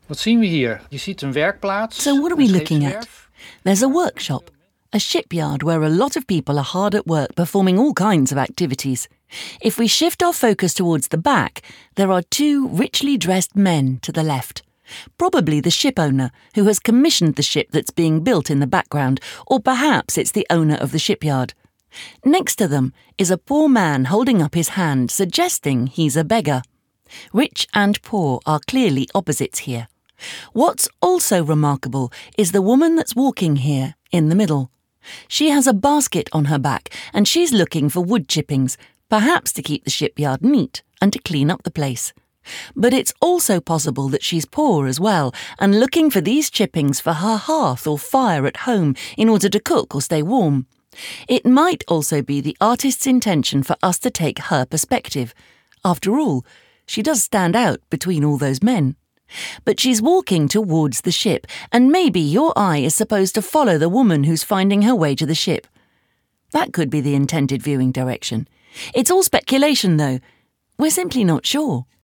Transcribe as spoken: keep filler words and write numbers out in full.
Wat zien we hier? Je ziet een werkplaats. So what are we looking at? There's a workshop, a shipyard where a lot of people are hard at work performing all kinds of activities. If we shift our focus towards the back, there are two richly dressed men to the left. Probably the ship owner, who has commissioned the ship that's being built in the background, or perhaps it's the owner of the shipyard. Next to them is a poor man holding up his hand, suggesting he's a beggar. Rich and poor are clearly opposites here. What's also remarkable is the woman that's walking here in the middle. She has a basket on her back and she's looking for wood chippings, perhaps to keep the shipyard neat and to clean up the place. But it's also possible that she's poor as well and looking for these chippings for her hearth or fire at home in order to cook or stay warm. It might also be the artist's intention for us to take her perspective. After all, she does stand out between all those men. But she's walking towards the ship, and maybe your eye is supposed to follow the woman who's finding her way to the ship. That could be the intended viewing direction. It's all speculation, though. We're simply not sure.